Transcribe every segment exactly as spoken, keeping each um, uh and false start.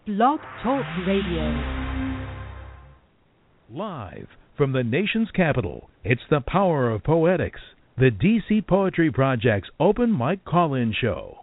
Blog Talk Radio. Live from the nation's capital, it's the power of poetics, the D C Poetry Project's open mic call-in show.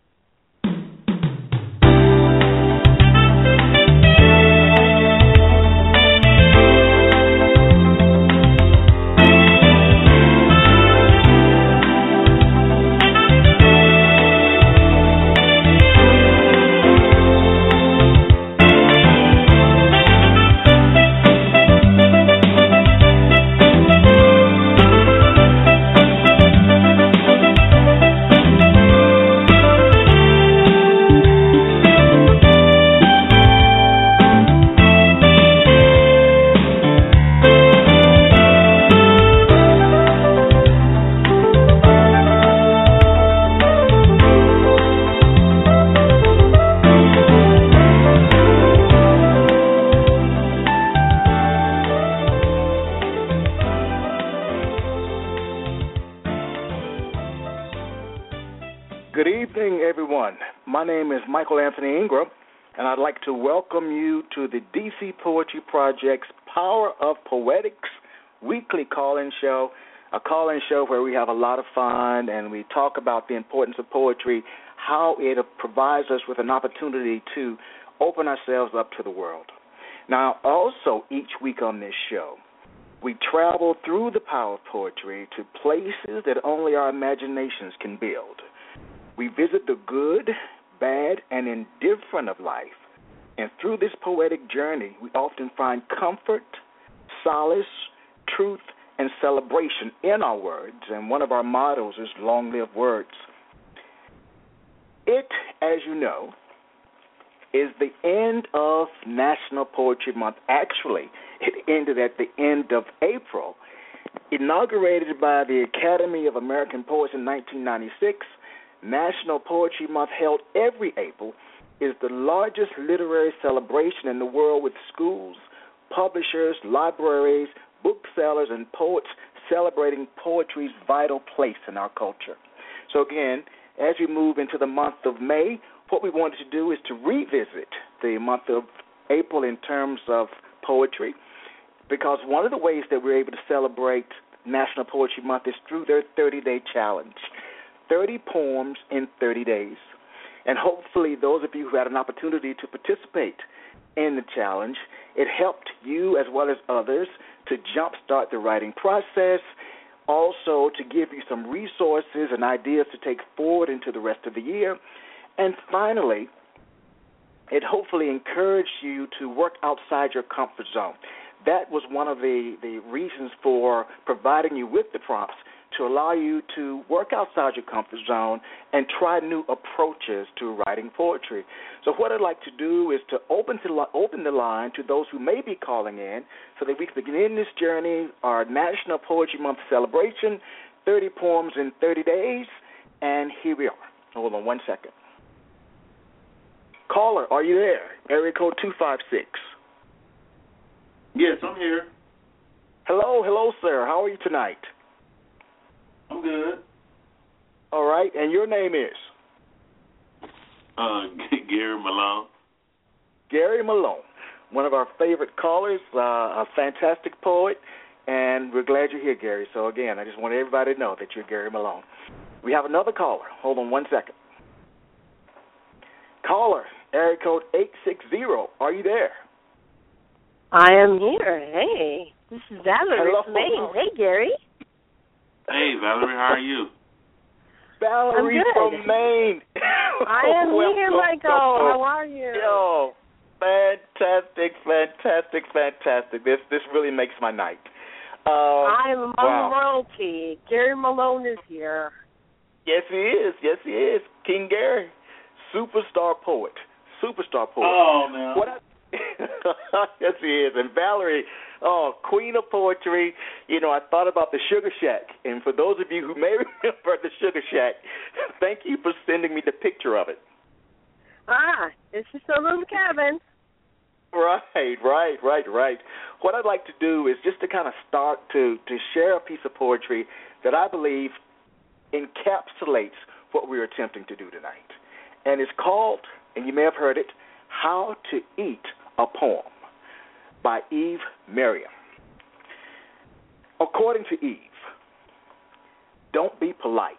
My name is Michael Anthony Ingram, and I'd like to welcome you to the D C Poetry Project's Power of Poetics weekly call-in show, a call-in show where we have a lot of fun and we talk about the importance of poetry, how it provides us with an opportunity to open ourselves up to the world. Now, also each week on this show, we travel through the power of poetry to places that only our imaginations can build. We visit the good, bad, and indifferent of life. And through this poetic journey, we often find comfort, solace, truth, and celebration in our words. And one of our mottos is long live words. It, as you know, is the end of National Poetry Month. Actually, it ended at the end of April. Inaugurated by the Academy of American Poets in nineteen ninety-six, National Poetry Month, held every April, is the largest literary celebration in the world, with schools, publishers, libraries, booksellers, and poets celebrating poetry's vital place in our culture. So again, as we move into the month of May, what we wanted to do is to revisit the month of April in terms of poetry, because one of the ways that we're able to celebrate National Poetry Month is through their thirty-day challenge. thirty poems in thirty days. And hopefully those of you who had an opportunity to participate in the challenge, it helped you as well as others to jumpstart the writing process, also to give you some resources and ideas to take forward into the rest of the year. And finally, it hopefully encouraged you to work outside your comfort zone. That was one of the, the reasons for providing you with the prompts, to allow you to work outside your comfort zone and try new approaches to writing poetry. So what I'd like to do is to open to open the line to those who may be calling in so that we can begin this journey, our National Poetry Month celebration, thirty poems in thirty days, and here we are. Hold on one second. Caller, are you there? Area code two five six. Yes, I'm here. Hello, hello, sir. How are you tonight? I'm good. All right, and your name is? Uh, Gary Malone. Gary Malone, one of our favorite callers, uh, a fantastic poet, and we're glad you're here, Gary. So, again, I just want everybody to know that you're Gary Malone. We have another caller. Hold on one second. Caller, area code eight six zero. Are you there? I am here. Hey, this is Valerie Hello. from Maine. Hey, Gary. Hey, Valerie, how are you? Valerie from Maine. I am Welcome. here, Michael. How are you? Yo, fantastic, fantastic, fantastic. This this really makes my night. Uh, I am among wow. royalty. Gary Malone is here. Yes, he is. Yes, he is. King Gary, superstar poet. Superstar poet. Oh, man. What I, yes, he is. And Valerie, oh, queen of poetry. You know, I thought about the Sugar Shack. And for those of you who may remember the Sugar Shack, thank you for sending me the picture of it. Ah, it's just a little cabin. Right, right, right, right. What I'd like to do is just to kind of start to, to share a piece of poetry that I believe encapsulates what we're attempting to do tonight. And it's called, and you may have heard it, How to Eat a Poem by Eve Merriam. According to Eve, don't be polite.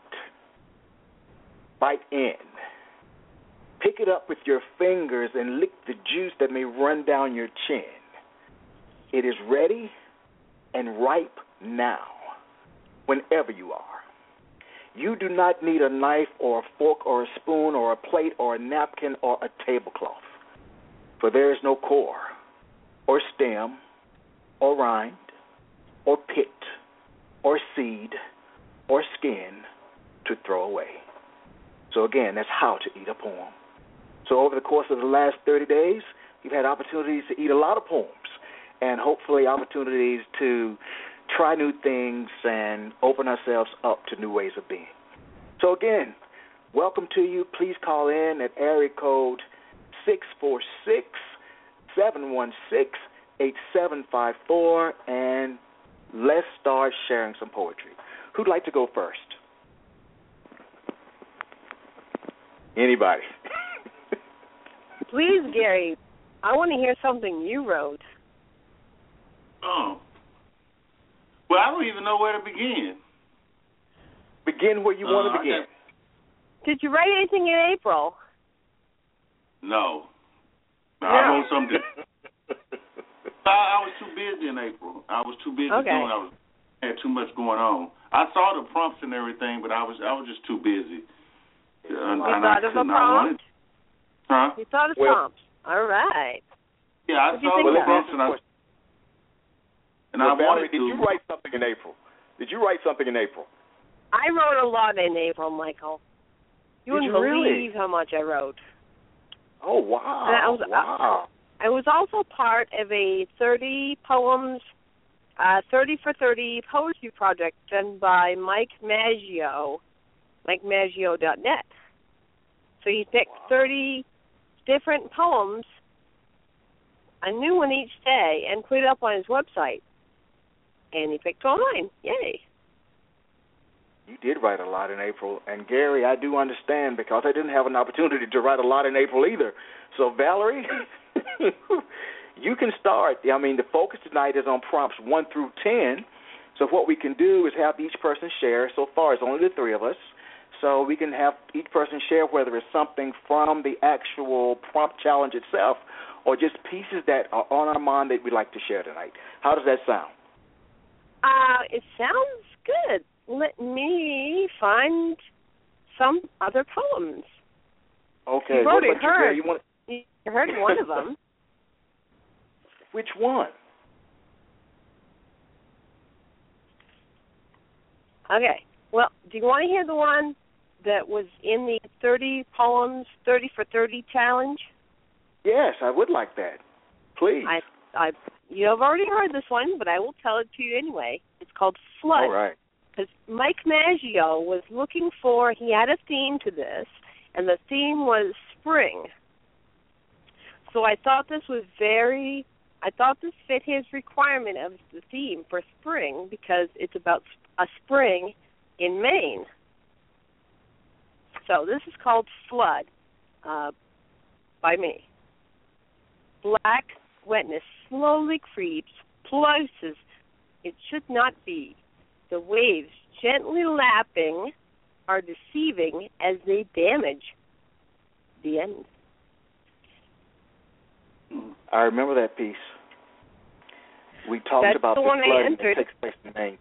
Bite in. Pick it up with your fingers and lick the juice that may run down your chin. It is ready and ripe now, whenever you are. You do not need a knife or a fork or a spoon or a plate or a napkin or a tablecloth, for there is no core or stem or rind or pit or seed or skin to throw away. So again, that's how to eat a poem. So over the course of the last thirty days, you've had opportunities to eat a lot of poems and hopefully opportunities to try new things and open ourselves up to new ways of being. So again, welcome to you. Please call in at area code six four six, seven one six, eight seven five four, and let's start sharing some poetry. Who'd like to go first? Anybody? Please, Gary, I want to hear something you wrote. Oh. Well, I don't even know where to begin. Begin where you uh, want to begin. Did you write anything in April? No. No, No. I wrote something. I, I was too busy in April. I was too busy Okay. doing. I was had too much going on. I saw the prompts and everything, but I was I was just too busy. Uh, You and thought I of a couldn't- I prompt? wanted- Huh? You thought of Well- prompts. All right. Yeah, I What'd you saw think the of? prompts and I and well, I Valerie, wanted did to. you write something in April? Did you write something in April? I wrote a lot in April, Michael. You Did wouldn't you really? believe how much I wrote. Oh, wow. And I was, wow. I was also part of a thirty poems, uh, thirty for thirty poetry project done by Mike Maggio, mike maggio dot net. So he picked Wow. thirty different poems, a new one each day, and put it up on his website. And he picked all mine. Yay. You did write a lot in April. And, Gary, I do understand because I didn't have an opportunity to write a lot in April either. So, Valerie, you can start. I mean, the focus tonight is on prompts one through ten. So what we can do is have each person share. So far, it's only the three of us. So we can have each person share whether it's something from the actual prompt challenge itself or just pieces that are on our mind that we'd like to share tonight. How does that sound? Uh, it sounds good. Let me find some other poems. Okay. You've What already about you, Gary? heard. You want, You heard one of them. which one? Okay. Well, do you want to hear the one that was in the thirty poems, thirty for thirty challenge? Yes, I would like that. Please. I, I, you have already heard this one, but I will tell it to you anyway. It's called Flood. All right. Because Mike Maggio was looking for, he had a theme to this, and the theme was spring. So I thought this was very, I thought this fit his requirement of the theme for spring because it's about a spring in Maine. So this is called Flood uh, by me. Black wetness slowly creeps, places it should not be. The waves gently lapping are deceiving as they damage. The end. I remember that piece. We talked That's about the the one I flooding that entered. takes place in Maine.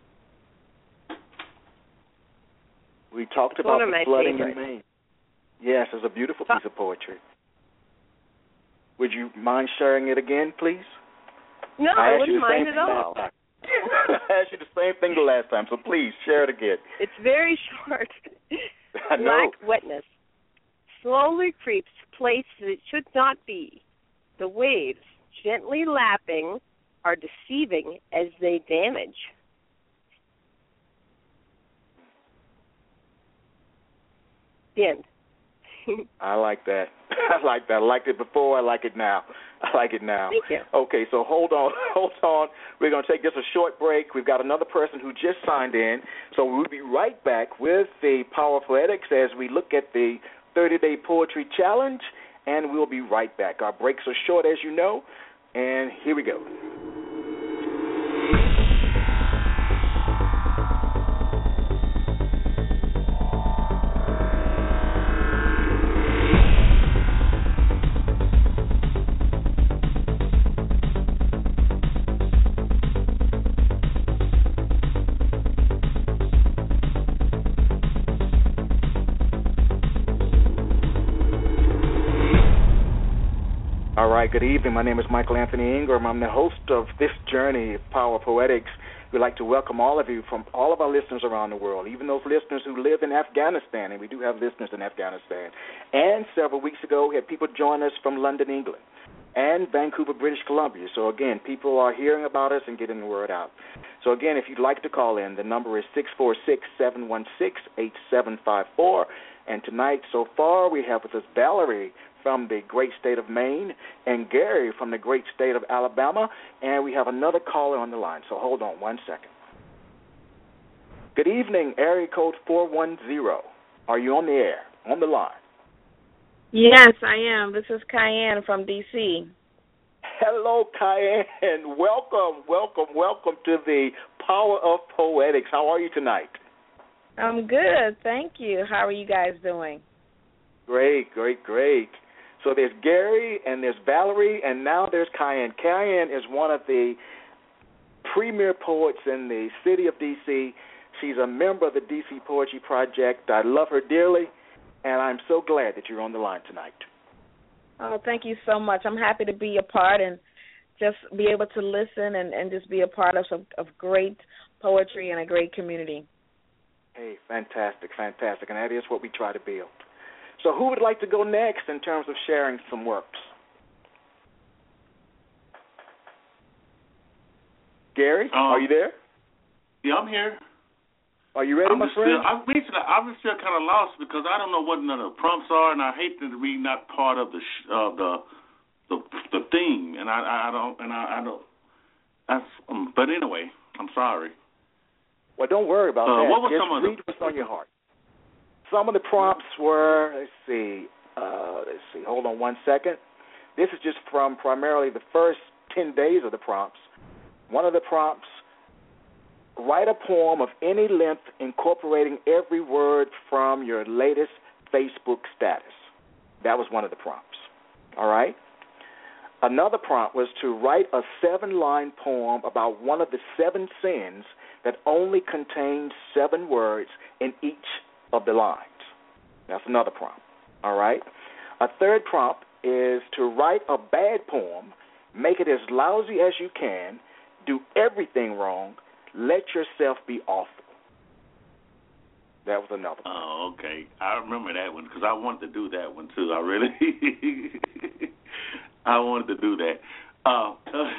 We talked It's about one of the my flooding favorites. in Maine. Yes, it's a beautiful piece of poetry. Would you mind sharing it again, please? No, I I asked you wouldn't the same mind thing at last all. time. I asked you the same thing the last time, so please share it again. It's very short. I know. Black wetness slowly creeps places it should not be. The waves, gently lapping, are deceiving as they damage. The end. I like that. I like that. I liked it before. I like it now. I like it now. Thank you. Okay, so hold on. Hold on. We're going to take just a short break. We've got another person who just signed in. So we'll be right back with the Power of Poetics as we look at the thirty-day Poetry Challenge and we'll be right back. Our breaks are short, as you know, and here we go. All right, good evening. My name is Michael Anthony Ingram. I'm the host of this journey, Power Poetics. We'd like to welcome all of you from all of our listeners around the world, even those listeners who live in Afghanistan, and we do have listeners in Afghanistan. And several weeks ago, we had people join us from London, England, and Vancouver, British Columbia. So, again, people are hearing about us and getting the word out. So, again, if you'd like to call in, the number is six four six, seven one six, eight seven five four. And tonight, so far, we have with us Valerie from the great state of Maine, and Gary from the great state of Alabama, and we have another caller on the line, so hold on one second. Good evening, area code four one zero. Are you on the air, on the line? Yes, I am. This is Cayenne from D C Hello, Cayenne. Welcome, welcome, welcome to the Power of Poetics. How are you tonight? I'm good, thank you. How are you guys doing? Great, great, great. So there's Gary, and there's Valerie, and now there's Cayenne. Cayenne is one of the premier poets in the city of D C She's a member of the D C Poetry Project. I love her dearly, and I'm so glad that you're on the line tonight. Oh, thank you so much. I'm happy to be a part and just be able to listen and, and just be a part of some of great poetry and a great community. Hey, fantastic, fantastic, and that is what we try to build. So who would like to go next in terms of sharing some works? Gary, um, are you there? Yeah, I'm here. Are you ready, I'm my friend? Still, I'm, I'm still kind of lost because I don't know what none of the prompts are, and I hate to be not part of the sh- uh, the, the the theme, and I, I don't and I, I don't. I, um, but anyway, I'm sorry. Well, don't worry about uh, that. What was Just some of read the... what's on your heart. Some of the prompts were, let's see, uh, let's see, hold on one second. This is just from primarily the first ten days of the prompts. One of the prompts, write a poem of any length incorporating every word from your latest Facebook status. That was one of the prompts, all right? Another prompt was to write a seven-line poem about one of the seven sins that only contains seven words in each of the lines. That's another prompt, all right? A third prompt is to write a bad poem, make it as lousy as you can, do everything wrong, let yourself be awful. That was another one. Oh, okay. I remember that one because I wanted to do that one too. I really, I wanted to do that. Uh, all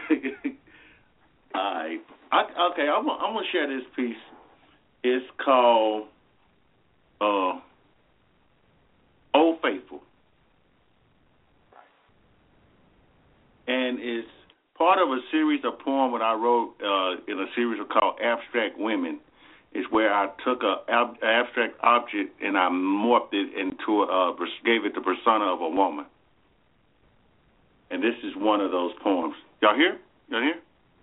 right. I, okay, I'm, I'm going to share this piece. It's called uh, Old Faithful. And it's part of a series of poems that I wrote uh, in a series called Abstract Women. It's where I took an ab- abstract object and I morphed it into, a, uh, gave it the persona of a woman. And this is one of those poems. Y'all here? Y'all here?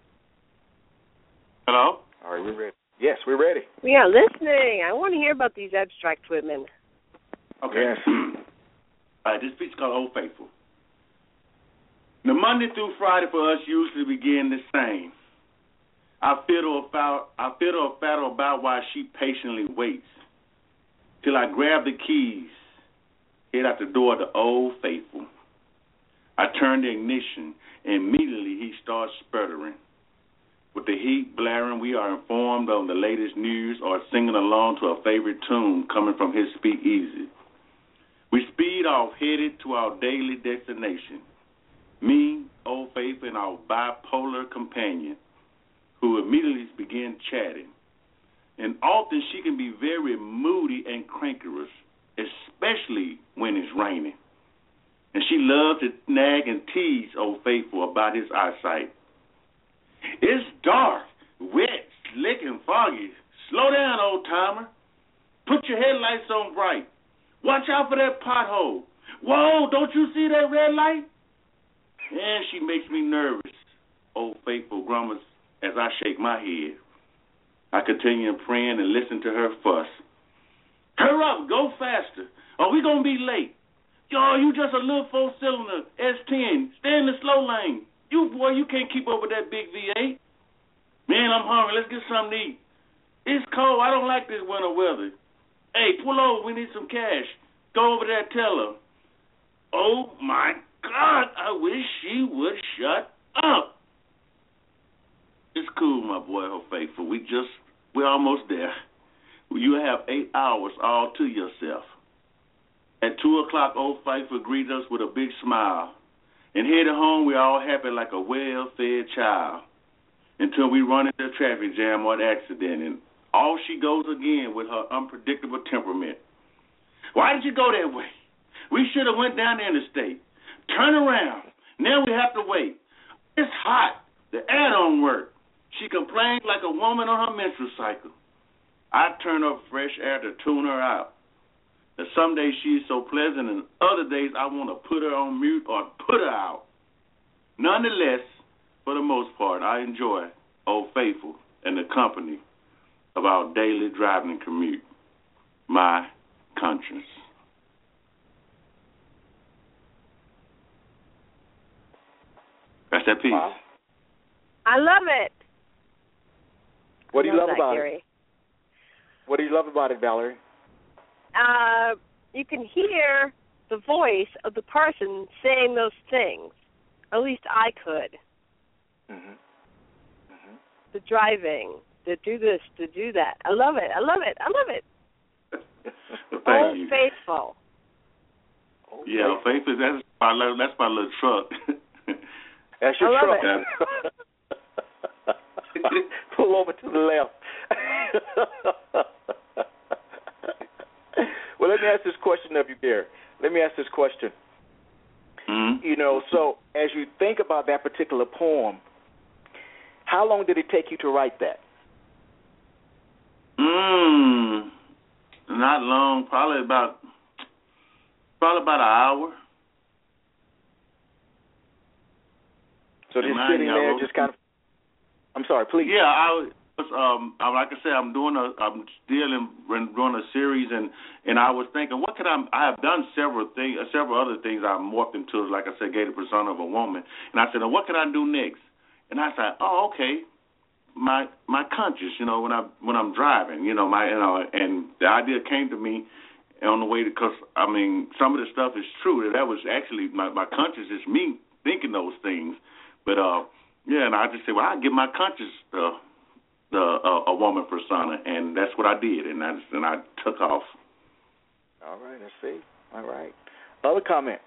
Hello? All right, we're ready. Yes, we're ready. We are listening. I want to hear about these abstract women. Okay. Yes. All right, this piece is called Old Faithful. The Monday through Friday for us usually begin the same. I fiddle about, I fiddle a battle about why she patiently waits till I grab the keys, head out the door of the Old Faithful. I turn the ignition, and immediately he starts sputtering. With the heat blaring, we are informed on the latest news or singing along to a favorite tune coming from his speakeasy. We speed off, headed to our daily destination. Me, Old Faithful, and our bipolar companion, who immediately begin chatting. And often she can be very moody and crankerous, especially when it's raining. And she loves to nag and tease Old Faithful about his eyesight. It's dark, wet, slick, and foggy. Slow down, old timer. Put your headlights on bright. Watch out for that pothole. Whoa, don't you see that red light? And she makes me nervous. Old faithful grumbles as I shake my head. I continue praying and listen to her fuss. Hurry up, go faster, or we gonna be late. Yo, you just a little four-cylinder S ten. Stay in the slow lane. You, boy, you can't keep up with that big V eight. Man, I'm hungry. Let's get something to eat. It's cold. I don't like this winter weather. Hey, pull over. We need some cash. Go over there and tell her. Oh, my God. I wish she would shut up. It's cool, my boy, oh faithful. We just, we're almost there. You have eight hours all to yourself. At two o'clock, old faithful greets us with a big smile. And headed home, we're all happy like a well-fed child. Until we run into a traffic jam or an accident, and off she goes again with her unpredictable temperament. Why did you go that way? We should have went down the interstate. Turn around. Now we have to wait. It's hot. The air don't work. She complains like a woman on her menstrual cycle. I turn up fresh air to tune her out. And some days she's so pleasant, and other days I want to put her on mute or put her out. Nonetheless, for the most part, I enjoy Old Faithful and the company of our daily driving and commute. My conscience. That's that piece. Wow. I love it. What do you love, love about Gary. it? What do you love about it, Valerie? Uh, you can hear the voice of the person saying those things. At least I could. Mm-hmm. Mm-hmm. The driving, to do this, to do that. I love it. I love it. I love it. Well, thank Old you. Faithful. Old Yeah, Faithful. That's my little, that's my little truck. That's your I love truck. Pull over to the left. Well, let me ask this question of you, Gary. Let me ask this question. Mm-hmm. You know, so as you think about that particular poem, how long did it take you to write that? Mm, not long. Probably about probably about an hour. So just Mine, sitting yeah, there, well, just kind of. I'm sorry, please. Yeah, I was. Um, I, like I said, I'm doing a, I'm still in, in doing a series, and, and I was thinking, what could I? I have done several things, uh, several other things I've morphed into, like I said, gave the persona of a woman, and I said, well, what could I do next? And I said, oh, okay, my my conscience, you know, when I when I'm driving, you know, my, you know, and the idea came to me on the way because I mean, some of the stuff is true. That was actually my my conscience is me thinking those things, but uh, yeah, and I just said, well, I give my conscience. Uh, The, uh, a woman persona, and that's what I did, and I, and I took off. All right, I see. All right. Other comments?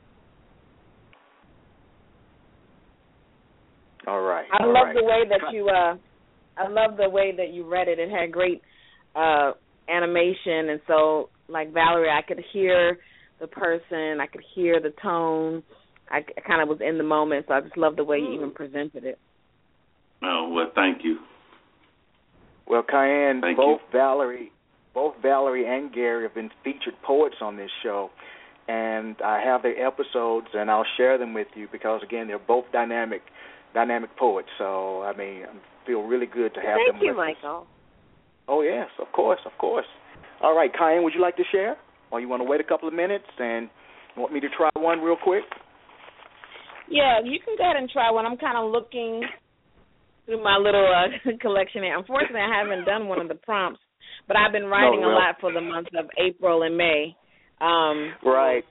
All right. I all love right. the way that you. Uh, I love the way that you read it. It had great uh, animation, and so, like Valerie, I could hear the person, I could hear the tone. I, I kind of was in the moment, so I just love the way you even presented it. Oh well, thank you. Well, Cayenne, Thank both you. Valerie, both Valerie and Gary have been featured poets on this show, and I have their episodes, and I'll share them with you because, again, they're both dynamic, dynamic poets. So, I mean, I feel really good to have Thank them you, with Michael. us. Oh yes, of course, of course. All right, Cayenne, would you like to share, or you want to wait a couple of minutes and want me to try one real quick? Yeah, you can go ahead and try one. I'm kind of looking through my little uh, collection here. Unfortunately, I haven't done one of the prompts, but I've been writing No, well. a lot for the months of April and May. Um, Right.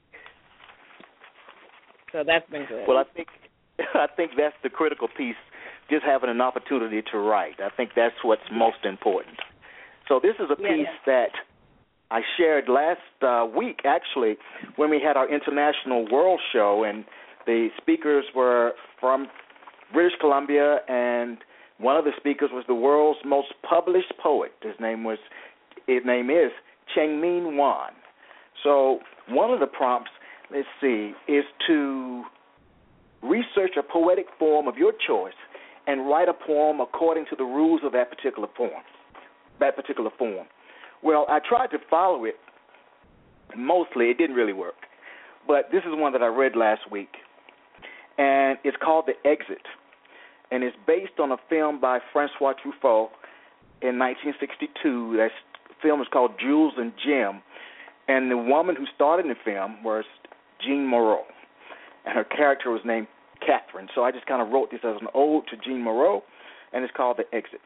So that's been good. Well, I think I think that's the critical piece, just having an opportunity to write. I think that's what's most important. So this is a piece Yeah. that I shared last uh, week, actually, when we had our International World Show, and the speakers were from British Columbia, and one of the speakers was the world's most published poet. His name was, his name is Cheng Min Wan. So one of the prompts, let's see, is to research a poetic form of your choice and write a poem according to the rules of that particular poem, that particular form. Well, I tried to follow it. Mostly, it didn't really work. but this is one that I read last week, and it's called The Exit, and it's based on a film by Francois Truffaut in nineteen sixty-two. That film is called Jules and Jim, and the woman who starred in the film was Jean Moreau, and her character was named Catherine. So I just kind of wrote this as an ode to Jean Moreau, and it's called The Exit.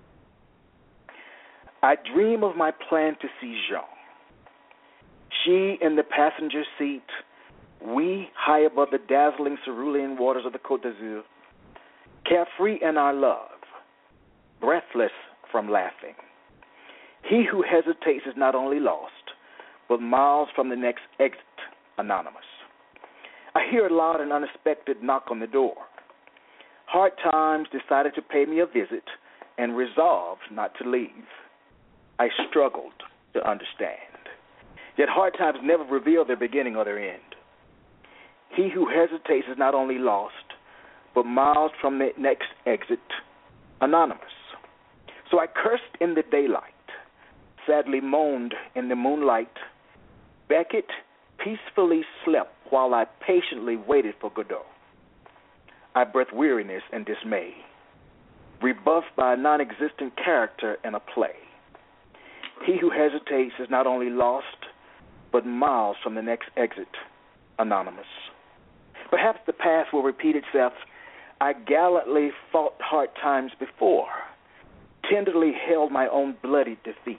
I dream of my plan to see Jean. She in the passenger seat, we high above the dazzling cerulean waters of the Côte d'Azur, carefree in our love, breathless from laughing. He who hesitates is not only lost, but miles from the next exit, anonymous. I hear a loud and unexpected knock on the door. Hard Times decided to pay me a visit and resolved not to leave. I struggled to understand. Yet hard times never reveal their beginning or their end. He who hesitates is not only lost, but miles from the next exit, anonymous. So I cursed in the daylight, sadly moaned in the moonlight. Beckett peacefully slept while I patiently waited for Godot. I breathed weariness and dismay, rebuffed by a non-existent character in a play. He who hesitates is not only lost, but miles from the next exit, anonymous. Perhaps the past will repeat itself. I gallantly fought hard times before, tenderly held my own bloody defeat.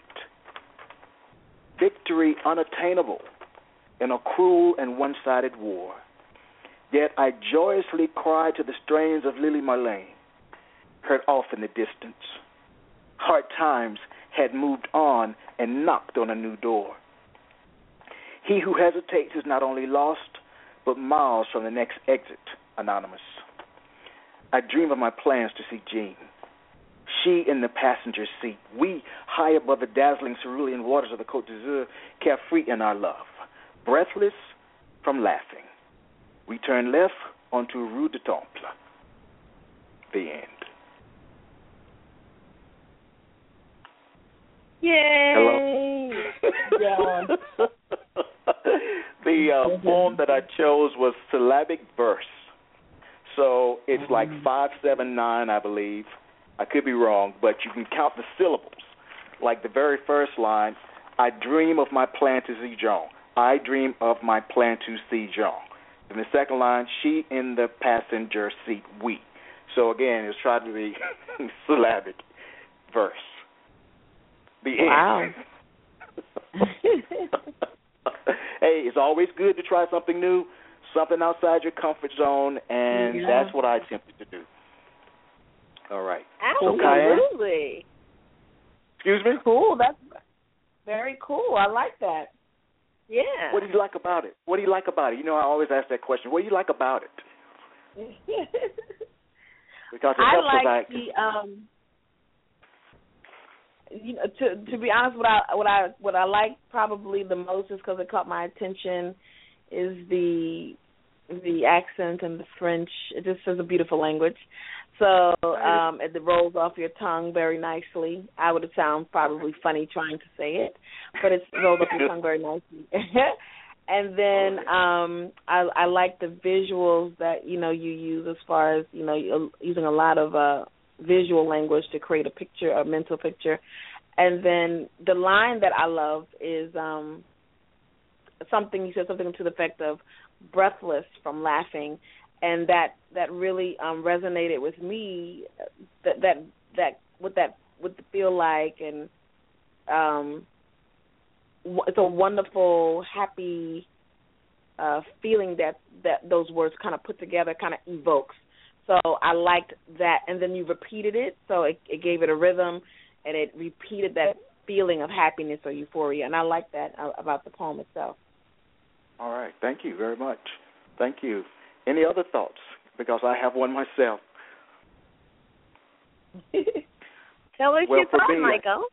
Victory unattainable in a cruel and one-sided war. Yet I joyously cried to the strains of Lily Marlene, heard off in the distance. Hard times had moved on and knocked on a new door. He who hesitates is not only lost, but miles from the next exit, anonymous. I dream of my plans to see Jean. She in the passenger seat, we high above the dazzling cerulean waters of the Côte d'Azur, carefree in our love, breathless from laughing. We turn left onto Rue du Temple. The end. Yay! Hello. The uh, poem that I chose was syllabic verse. So it's like five, seven, nine, I believe. I could be wrong, but you can count the syllables. Like the very first line, I dream of my plan to see Jean. I dream of my plan to see Jean. And the second line, she in the passenger seat, we. So again, it's trying to be syllabic verse. The end. Wow. Hey, it's always good to try something new, something outside your comfort zone, and yeah. that's what I attempted to do. All right. Absolutely. So, excuse me? Cool. That's very cool. I like that. Yeah. What do you like about it? What do you like about it? You know, I always ask that question. What do you like about it? Because it I helps like us the um. You know, to to be honest, what I what I what I like probably the most is because it caught my attention is the the accent and the French. It just is a beautiful language. So um, it rolls off your tongue very nicely. I would sound probably funny trying to say it, but it rolls off your tongue very nicely. And then um, I, I like the visuals that you know you use as far as you know you're using a lot of uh, visual language to create a picture, a mental picture. And then the line that I love is um, something, you said something to the effect of breathless from laughing, and that, that really um, resonated with me, that, that, that what that would feel like, and um, it's a wonderful, happy uh, feeling that, that those words kind of put together kind of evokes. So I liked that, and then you repeated it, so it, it gave it a rhythm, and it repeated that feeling of happiness or euphoria, and I like that about the poem itself. All right. Thank you very much. Thank you. Any other thoughts? Because I have one myself. Tell us well, your thought, me, Michael.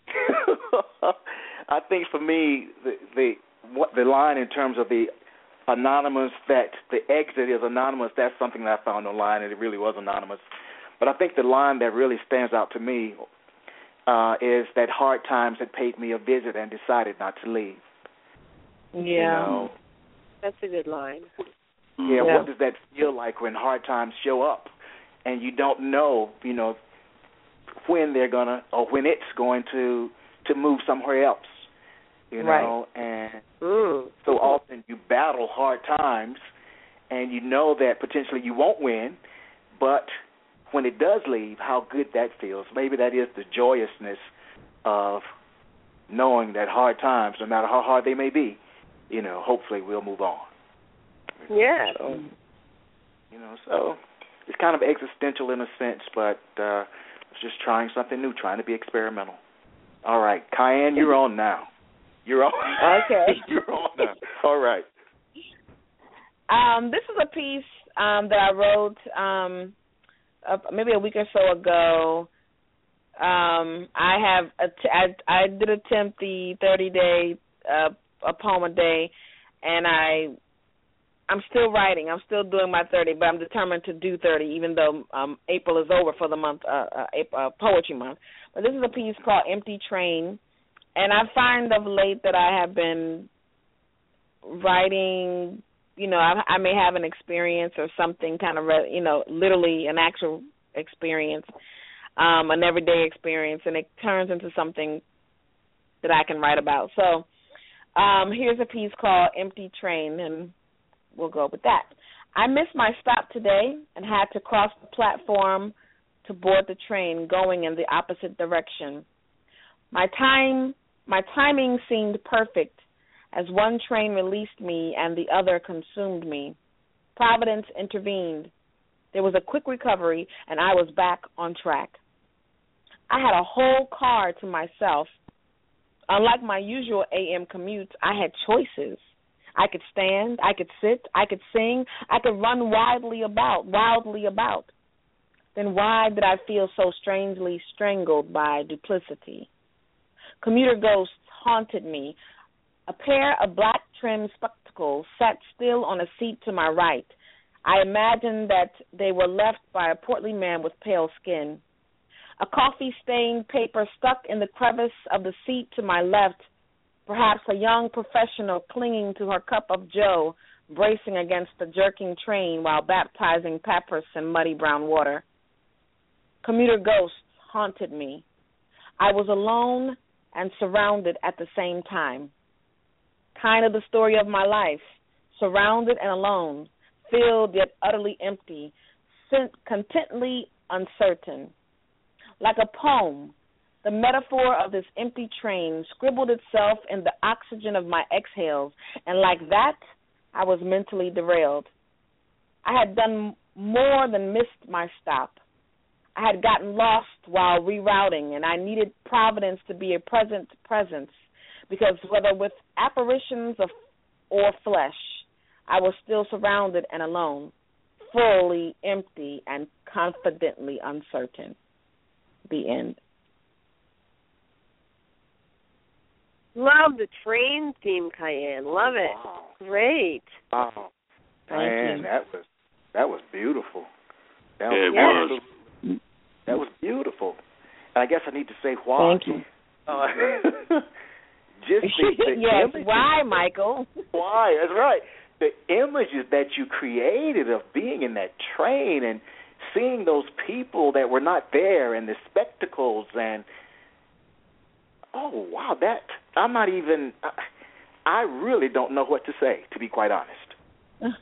I think for me, the, the what the line in terms of the anonymous, that the exit is anonymous, that's something that I found online, and it really was anonymous. But I think the line that really stands out to me uh, is that hard times had paid me a visit and decided not to leave. Yeah. You know, That's a good line. Yeah, Yeah. what does that feel like when hard times show up and you don't know, you know, when they're going to or when it's going to to move somewhere else, you know? Right. And Mm. so often you battle hard times and you know that potentially you won't win, but when it does leave, how good that feels. Maybe that is the joyousness of knowing that hard times, no matter how hard they may be, you know, hopefully we'll move on. Yeah. So, you know, so it's kind of existential in a sense, but uh, it's just trying something new, trying to be experimental. All right, Cayenne, you're on now. You're on. Okay. You're on now. All right. Um, this is a piece um, that I wrote um, uh, maybe a week or so ago. Um, I have att- I, I did attempt the thirty day uh, a poem a day, and I I'm still writing. I'm still doing my thirty, but I'm determined to do thirty, even though um, April is over for the month, uh, uh, April, uh, Poetry Month. But this is a piece called Empty Train, and I find of late that I have been writing, you know, I, I may have an experience or something kind of, re- you know, literally an actual experience, um, an everyday experience, and it turns into something that I can write about. So um, here's a piece called Empty Train, and we'll go with that. I missed my stop today and had to cross the platform to board the train going in the opposite direction. My time, my timing seemed perfect as one train released me and the other consumed me. Providence intervened. There was a quick recovery, and I was back on track. I had a whole car to myself. Unlike my usual A M commutes, I had choices. I could stand, I could sit, I could sing, I could run wildly about, wildly about. Then why did I feel so strangely strangled by duplicity? Commuter ghosts haunted me. A pair of black-trimmed spectacles sat still on a seat to my right. I imagined that they were left by a portly man with pale skin. A coffee-stained paper stuck in the crevice of the seat to my left, perhaps a young professional clinging to her cup of joe, bracing against the jerking train while baptizing peppers in muddy brown water. Commuter ghosts haunted me. I was alone and surrounded at the same time. Kind of the story of my life, surrounded and alone, filled yet utterly empty, contently uncertain. Like a poem, the metaphor of this empty train scribbled itself in the oxygen of my exhales, and like that, I was mentally derailed. I had done more than missed my stop. I had gotten lost while rerouting, and I needed Providence to be a present presence, because whether with apparitions of or flesh, I was still surrounded and alone, fully empty and confidently uncertain. The end. Love the train theme, Cayenne. Love it. Wow. Great. Wow. Thank Man, you. that was that was beautiful. That Yeah, it was, was. That was beautiful. And I guess I need to say why. Thank you. Uh, just the, the yes, images, why, Michael? Why? That's right. The images that you created of being in that train and seeing those people that were not there and the spectacles and, oh, wow, that, I'm not even, I, I really don't know what to say, to be quite honest.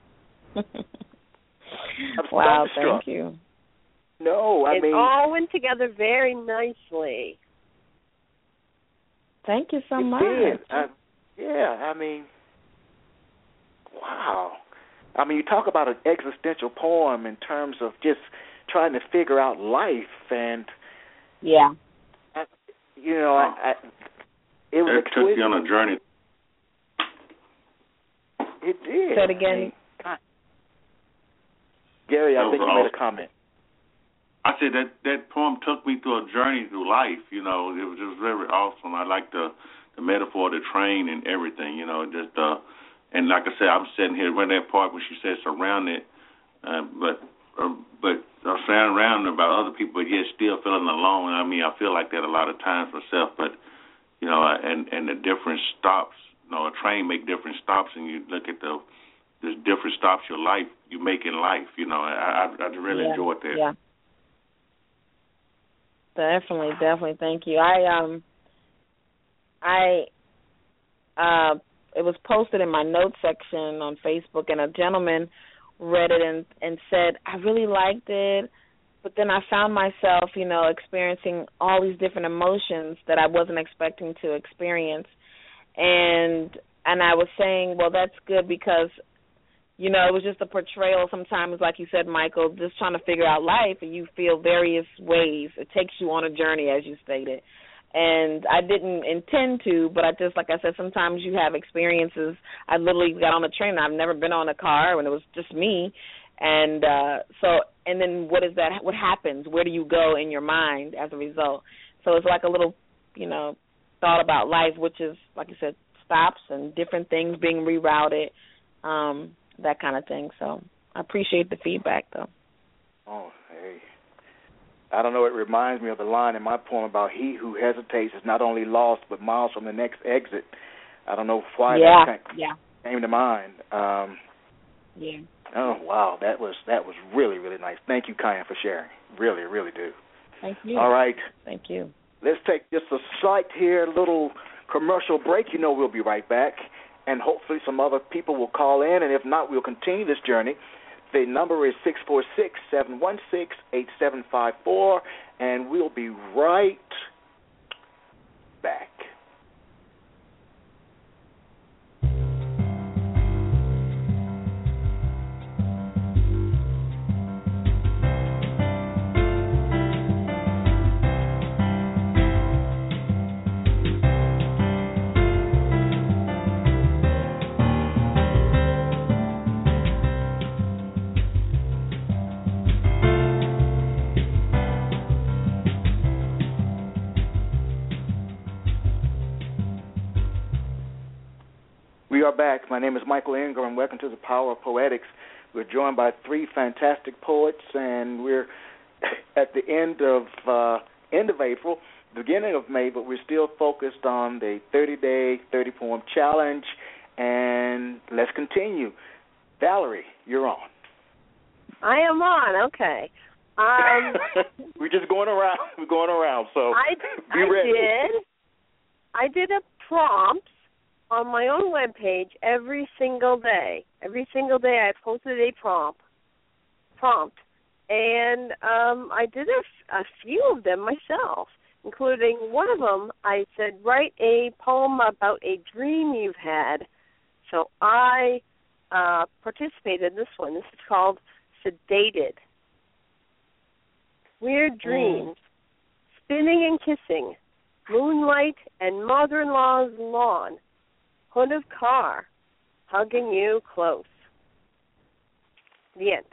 Wow, thunderstruck. thank you. No, I it mean. all went together very nicely. Thank you so it much. Did. I, yeah, I mean, wow. I mean, you talk about an existential poem in terms of just trying to figure out life, and yeah, I, you know, I, I, it was It exquisite. took you on a journey. It did. Say it again. I mean, God. Gary, I That think was you made awesome. a comment. I said that that poem took me through a journey through life. You know, it was just very awesome. I like the the metaphor of the train and everything. You know, just uh, and like I said, I'm sitting here when that part when she said surrounded, uh, but uh, but I'm surrounded around about other people, but yet still feeling alone. I mean, I feel like that a lot of times myself. But you know, and and the different stops. You know, a train make different stops, and you look at the there's different stops your life you make in life. You know, I I, I really yeah. enjoyed that. Yeah. Definitely, definitely. Thank you. I um, I uh, it was posted in my notes section on Facebook, and a gentleman read it and and said, I really liked it, but then I found myself, you know, experiencing all these different emotions that I wasn't expecting to experience, and and I was saying, well, that's good because, you know, it was just a portrayal sometimes, like you said, Michael, just trying to figure out life, and you feel various ways. It takes you on a journey, as you stated. And I didn't intend to, but I just, like I said, sometimes you have experiences. I literally got on a train. I've never been on a car, and it was just me. And uh, so, and then what is that? What happens? Where do you go in your mind as a result? So it's like a little, you know, thought about life, which is, like you said, stops and different things being rerouted, um, that kind of thing. So I appreciate the feedback, though. Oh, hey. I don't know, it reminds me of the line in my poem about he who hesitates is not only lost but miles from the next exit. I don't know why yeah, that came, yeah. came to mind. Um, yeah. Oh, wow, that was that was really, really nice. Thank you, Kyan, for sharing. Really, really do. Thank you. All right. Thank you. Let's take just a slight here, little commercial break. You know we'll be right back, and hopefully some other people will call in, and if not, we'll continue this journey. The number is six four six, seven one six, eight seven five four, and we'll be right back. We are back. My name is Michael Ingram. Welcome to the Power of Poetics. We're joined by three fantastic poets, and we're at the end of uh, end of April, beginning of May, but we're still focused on the thirty-day, thirty-poem challenge, and let's continue. Valerie, you're on. I am on. Okay. Um, we're just going around. We're going around. So I, be I ready. did. I did a prompt on my own webpage every single day. Every single day I posted a prompt, prompt, and um, I did a, a few of them myself, including one of them. I said, write a poem about a dream you've had. So I uh, participated in this one. This is called Sedated. Weird dreams, mm. spinning and kissing, moonlight and mother-in-law's lawn, hood of car, hugging you close. The end.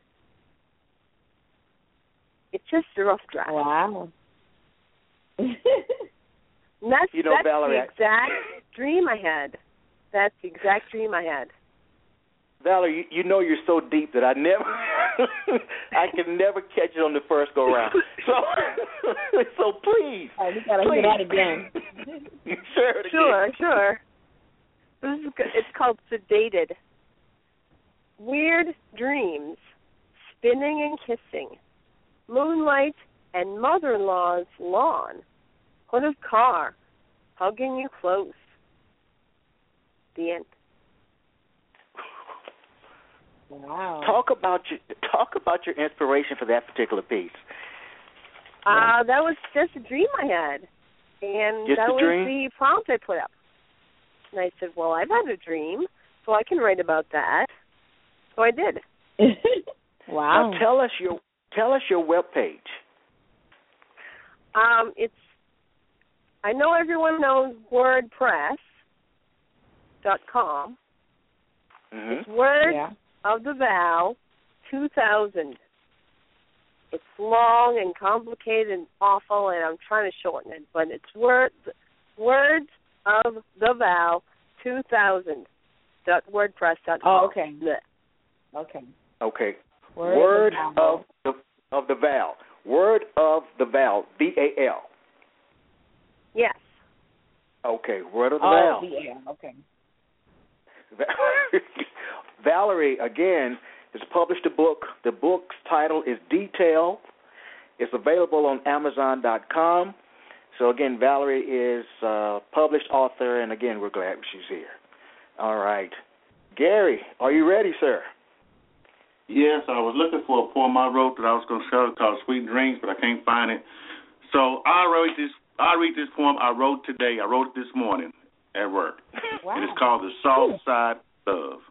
It's just a rough draft. Wow. And that's you know, that's Valerie, the exact dream I had. That's the exact dream I had. Valerie, you, you know you're so deep that I never, I can never catch it on the first go round. So, so please, right, we gotta please. hear that again. You sure? Sure, sure. This is good. It's called Sedated. Weird dreams, spinning and kissing, moonlight and mother-in-law's lawn, hood of car, hugging you close. The end. Wow. Talk about your talk about your inspiration for that particular piece. Uh, that was just a dream I had, and just that a was dream? the prompt I put up. And I said, well, I've had a dream, so I can write about that. So I did. Wow. Now tell us your tell us your webpage. Um, it's I know everyone knows WordPress dot com. Mm-hmm. It's Word yeah. of the Vow two thousand. It's long and complicated and awful, and I'm trying to shorten it, but it's word, Words of the Vow two thousand dot wordpress dot com. Oh, okay. Blech. Okay. Okay. Word, Word of, of the of the Vow. Word of the Vow. V A L. Yes. Okay. Word of the oh, Vow. yeah. Okay. Valerie, again, has published a book. The book's title is Detail. It's available on Amazon dot com. So, again, Valerie is a published author, and, again, we're glad she's here. All right. Gary, are you ready, sir? Yes, I was looking for a poem I wrote that I was going to show called Sweet Dreams, but I can't find it. So I wrote this. I read this poem I wrote today. I wrote it this morning at work. Wow. It is called The Soft Side of Love.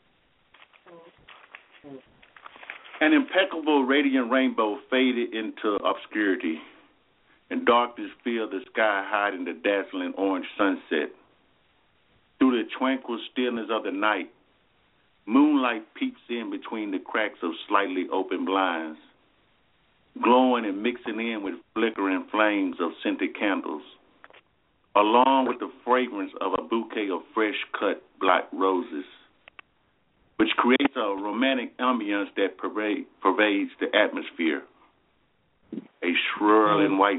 An impeccable radiant rainbow faded into obscurity, and darkness filled the sky, hiding the dazzling orange sunset. Through the tranquil stillness of the night, moonlight peeps in between the cracks of slightly open blinds, glowing and mixing in with flickering flames of scented candles, along with the fragrance of a bouquet of fresh-cut black roses, which creates a romantic ambience that pervade, pervades the atmosphere. A swirling white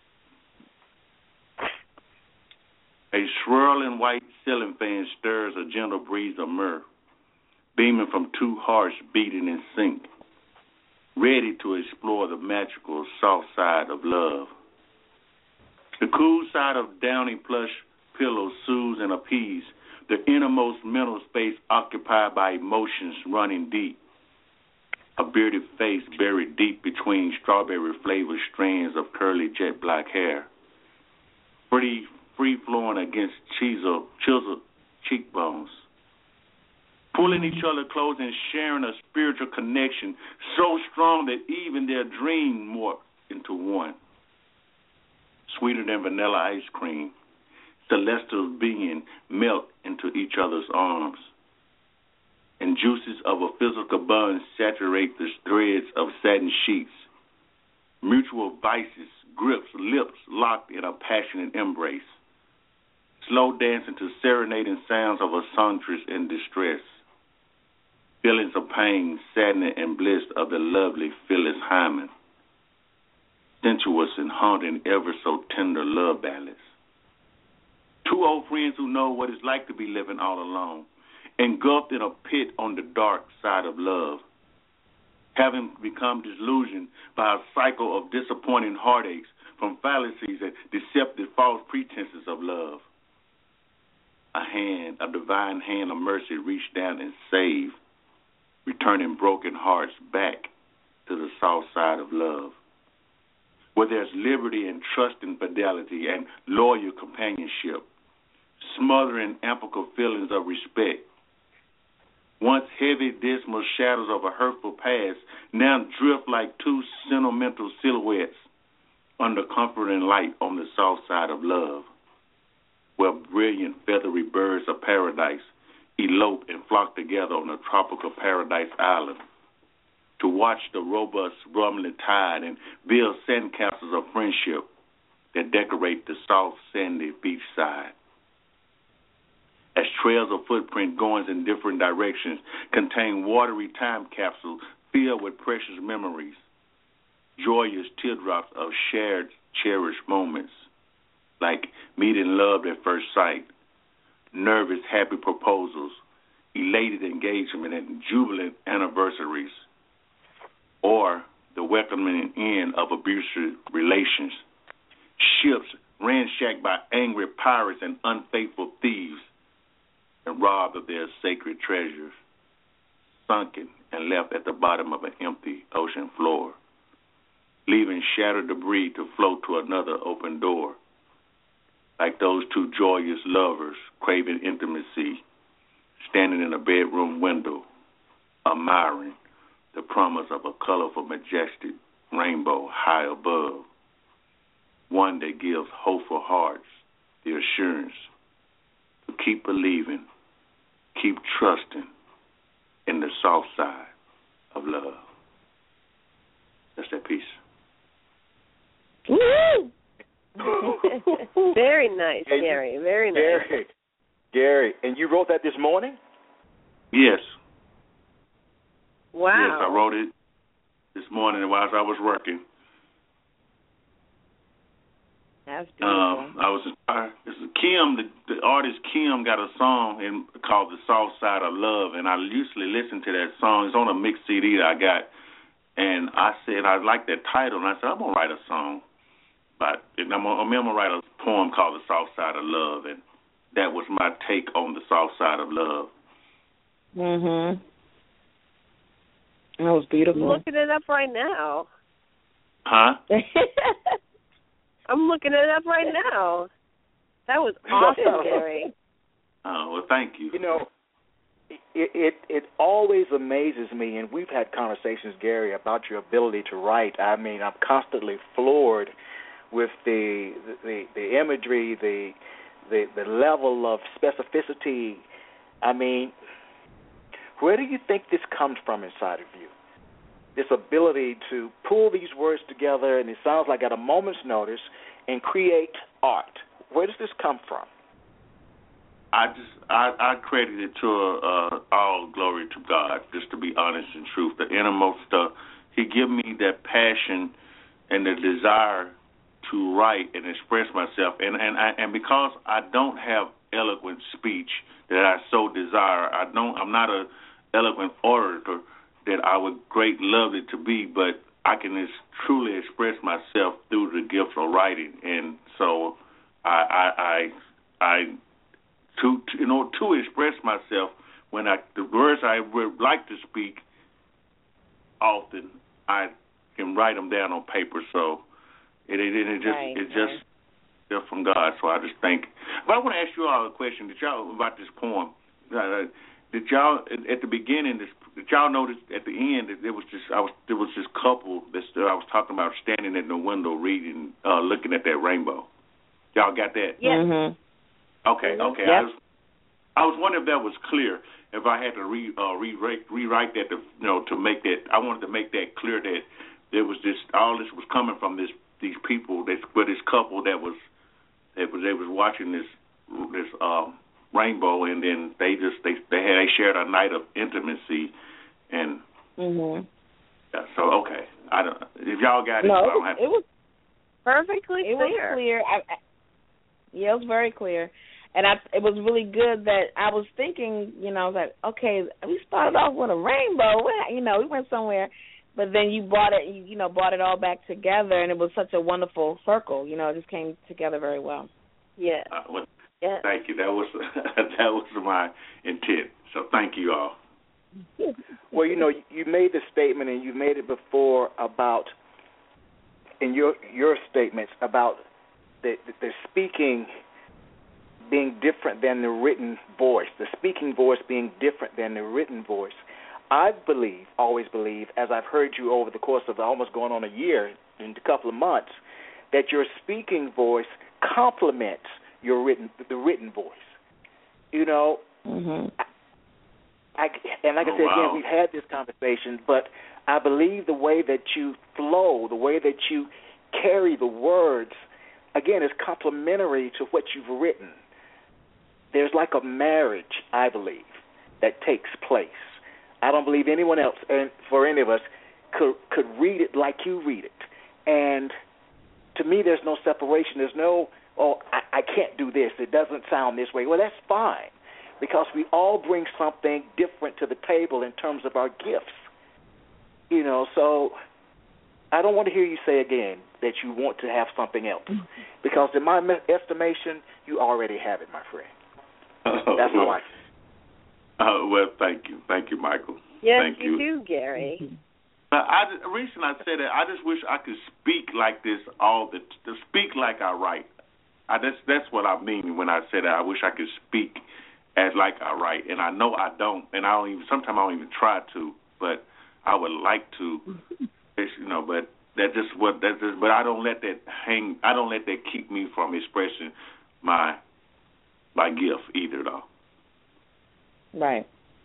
A swirling white ceiling fan stirs a gentle breeze of myrrh, beaming from two hearts beating in sync, ready to explore the magical soft side of love. The cool side of downy plush pillows soothes and appease the innermost mental space occupied by emotions running deep. A bearded face buried deep between strawberry-flavored strands of curly jet black hair, free, free-flowing against chiseled, chiseled cheekbones, pulling each other close and sharing a spiritual connection so strong that even their dream morphed into one. Sweeter than vanilla ice cream, celestial being melt into each other's arms, and juices of a physical bond saturate the threads of satin sheets. Mutual vices, grips, lips locked in a passionate embrace, slow dancing to serenading sounds of a songstress in distress. Feelings of pain, sadness, and bliss of the lovely Phyllis Hyman, sensuous and haunting, ever so tender love ballads. Two old friends who know what it's like to be living all alone, engulfed in a pit on the dark side of love, having become disillusioned by a cycle of disappointing heartaches from fallacies and deceptive false pretenses of love. A hand, a divine hand of mercy reached down and saved, returning broken hearts back to the soft side of love, where there's liberty and trust and fidelity and loyal companionship, smothering ample feelings of respect. Once heavy, dismal shadows of a hurtful past now drift like two sentimental silhouettes under comforting light on the soft side of love, where brilliant feathery birds of paradise elope and flock together on a tropical paradise island to watch the robust rumbling tide and build sandcastles of friendship that decorate the soft, sandy beachside. As trails of footprint goings in different directions contain watery time capsules filled with precious memories, joyous teardrops of shared, cherished moments, like meeting love at first sight, nervous, happy proposals, elated engagement, and jubilant anniversaries, or the welcoming end of abusive relations, ships ransacked by angry pirates and unfaithful thieves, and robbed of their sacred treasures, sunken and left at the bottom of an empty ocean floor, leaving shattered debris to float to another open door, like those two joyous lovers craving intimacy, standing in a bedroom window, admiring the promise of a colorful, majestic rainbow high above, one that gives hopeful hearts the assurance to keep believing, keep trusting in the soft side of love. That's that piece. Woo! Very nice, Hey, Gary. Very nice. Gary, Gary, and you wrote that this morning? Yes. Wow. Yes, I wrote it this morning while I was working. That's beautiful. Um, I was inspired. This is Kim, the, the artist Kim, got a song in, called "The Soft Side of Love," and I usually listen to that song. It's on a mixed C D that I got, and I said I like that title, and I said I'm gonna write a song, but I'm gonna, I'm gonna write a poem called "The Soft Side of Love," and that was my take on the soft side of love. Mhm. That was beautiful. I'm looking it up right now. Huh? I'm looking it up right now. That was awesome, Gary. Oh, well, thank you. You know, it, it it always amazes me, and we've had conversations, Gary, about your ability to write. I mean, I'm constantly floored with the the, the imagery, the, the the level of specificity. I mean, where do you think this comes from inside of you? This ability to pull these words together, and it sounds like at a moment's notice, and create art. Where does this come from? I just I, I credit it to uh, all glory to God, just to be honest and truth. The innermost stuff, He give me that passion and the desire to write and express myself, and and I, and because I don't have eloquent speech that I so desire, I don't. I'm not a eloquent orator that I would great love it to be, but I can just truly express myself through the gift of writing, and so I I I, I to, to you know to express myself when I the words I would like to speak often I can write them down on paper, so it it, it just right, it right. just just from God. So I just think. But I want to ask you all a question. Did y'all about this poem? Uh, did y'all at the beginning? This, did y'all notice at the end that there was just I was there was this couple that I was talking about standing in the window reading, uh, looking at that rainbow. Y'all got that? Yes. Mhm. Okay, okay. Yep. I was I was wondering if that was clear. If I had to re, uh, rewrite rewrite that, to, you know, to make that, I wanted to make that clear that there was this all this was coming from this these people, this with this couple that was that was they was watching this this um, rainbow, and then they just they they had they shared a night of intimacy, and Mhm. yeah, so okay, I don't if y'all got it, No, I it don't was, have to. it was Perfectly it was clear. clear. I, I, yeah, it was very clear. And I, it was really good that I was thinking, you know, I was like, okay, we started off with a rainbow, you know, we went somewhere, but then you brought it, you, you know, brought it all back together, and it was such a wonderful circle, you know, it just came together very well. Yeah. Uh, well, Yeah. thank you. That was that was my intent. So thank you all. Well, you know, you made the statement, and you made it before about in your your statements about the the speaking being different than the written voice, the speaking voice being different than the written voice. I believe, always believe, as I've heard you over the course of almost going on a year, in a couple of months, that your speaking voice complements your written the written voice. You know, Mhm. I, I, and like I Oh, said, wow. again, we've had this conversation, but I believe the way that you flow, the way that you carry the words, again, is complementary to what you've written. There's like a marriage, I believe, that takes place. I don't believe anyone else, and for any of us, could could read it like you read it. And to me, there's no separation. There's no, oh, I, I can't do this. It doesn't sound this way. Well, that's fine, because we all bring something different to the table in terms of our gifts. You know, so I don't want to hear you say again that you want to have something else, because in my estimation, you already have it, my friend. That's how I feel. Uh, well, thank you, thank you, Michael. Yes, thank you do, Gary. Uh, I, the reason I say that, I just wish I could speak like this all the to speak like I write. I, that's that's what I mean when I say that. I wish I could speak as like I write, and I know I don't, and I don't even. Sometimes I don't even try to, but I would like to. It's, you know, but that just what that just. But I don't let that hang. I don't let that keep me from expressing my my gift either, though. Right.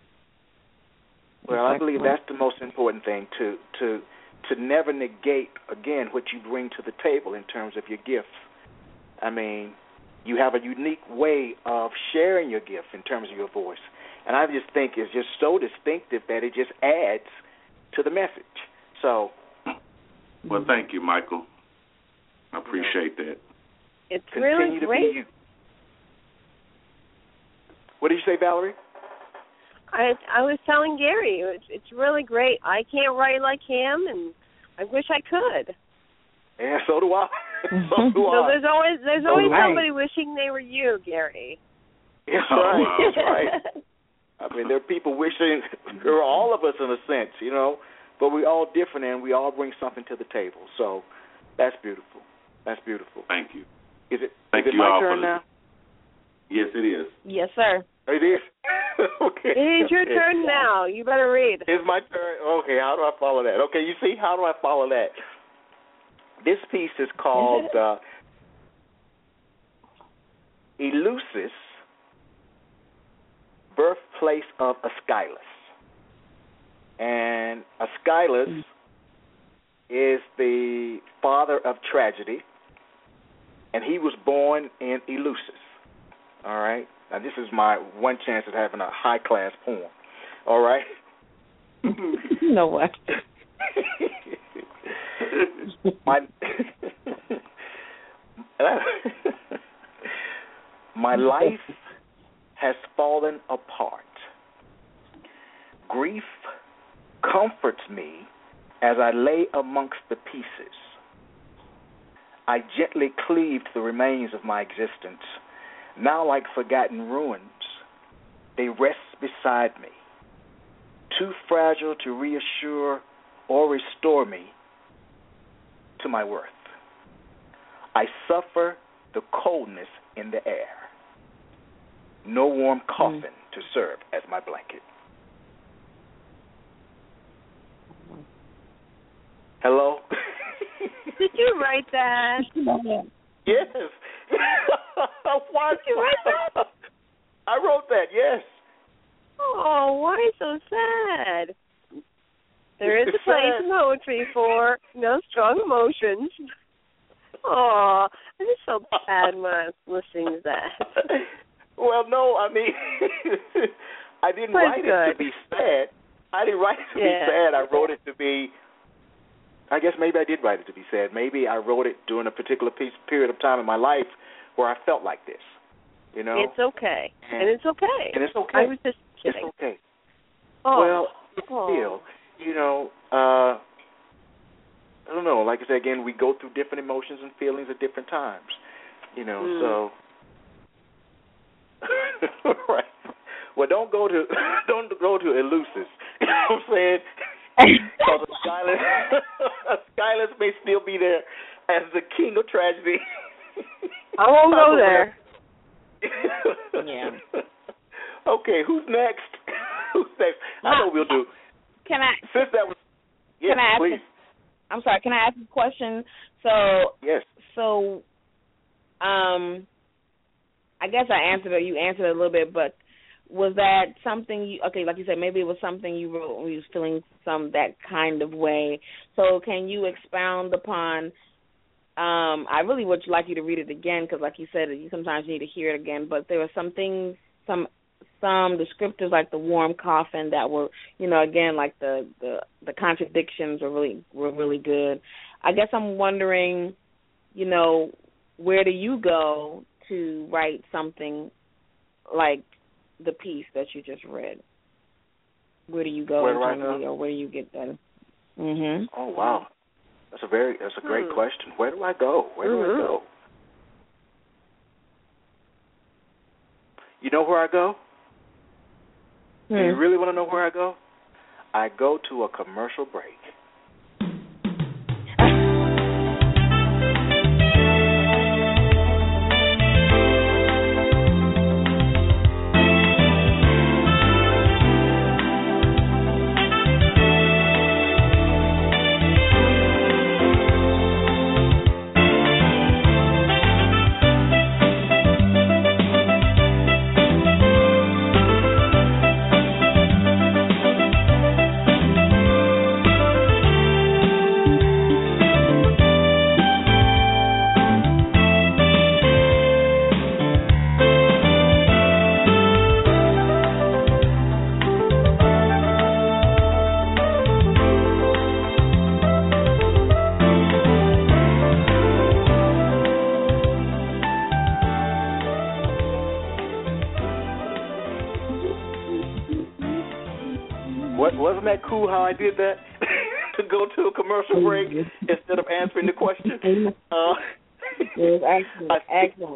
Well, I believe that's the most important thing, to to to never negate, again, what you bring to the table in terms of your gifts. I mean, you have a unique way of sharing your gift in terms of your voice. And I just think it's just so distinctive that it just adds to the message. So. Well, thank you, Michael. I appreciate that. It's Continue really to great. be you. What did you say, Valerie? I I was telling Gary, it's, it's really great. I can't write like him, and I wish I could. Yeah, so do I. so do So I. there's always there's So always do I. somebody wishing they were you, Gary. That's Oh, right. wow. That's right. I mean, there are people wishing, there are all of us in a sense, you know, but we all different and we all bring something to the table. So that's beautiful. That's beautiful. Thank you. Is it, Thank is it you my all turn for now? Yes, it is. Yes, sir. It is? Okay. It is your Okay. turn now. You better read. It's my turn. Okay, how do I follow that? Okay, you see, how do I follow that? This piece is called uh, Eleusis, Birthplace of Aeschylus. And Aeschylus is the father of tragedy, and he was born in Eleusis. All right? Now, this is my one chance at having a high-class poem. All right? No way. my my life has fallen apart. Grief comforts me as I lay amongst the pieces. I gently cleaved the remains of my existence. Now, like forgotten ruins, they rest beside me, too fragile to reassure or restore me to my worth. I suffer the coldness in the air. No warm coffin mm. to serve as my blanket. Hello? Did you write that? Yes. Why did you write that? I wrote that, yes. Oh, why so sad? There is It's a place sad. in poetry for no strong emotions. Oh, I'm just so sad when I'm listening to that. Well, no, I mean, I didn't But write it's it to good. be sad. I didn't write it to Yeah. be sad. I wrote it to be, I guess maybe I did write it to be sad. Maybe I wrote it during a particular piece, period of time in my life where I felt like this, you know? It's okay. And, And it's okay. and it's okay. I was just It's kidding. okay. Oh. Well, oh. still, you know, uh, I don't know. Like I said, again, we go through different emotions and feelings at different times, you know, Mm. so. Right. Well, don't go to don't go to Eleusis. You know what I'm saying? Because Aeschylus, Aeschylus may still be there as the king of tragedy. I won't go there. Yeah. Okay, who's next? Who's next? I know what we'll do. Can I? Since that was, yes, Can I ask please. I'm sorry. Can I ask a question? So, Yes. so, um, I guess I answered it. You answered it a little bit, but was that something you? Okay, like you said, maybe it was something you wrote when you was feeling some that kind of way. So, can you expound upon? Um, I really would like you to read it again because, like you said, you sometimes need to hear it again. But there were some things, some some descriptors like the warm coffin that were, you know, again, like the, the, the contradictions were really were really good. I guess I'm wondering, you know, where do you go to write something like the piece that you just read? Where do you go Where do I internally, go? or where do you get that? Mhm. Oh wow, that's a very that's a great Hmm. question. Where do I go? Where do Mhm. I go? You know where I go? Hmm. Do you really want to know where I go? I go to a commercial break. Wasn't that cool how I did that? To go to a commercial break instead of answering the question. Uh, it was excellent. Excellent.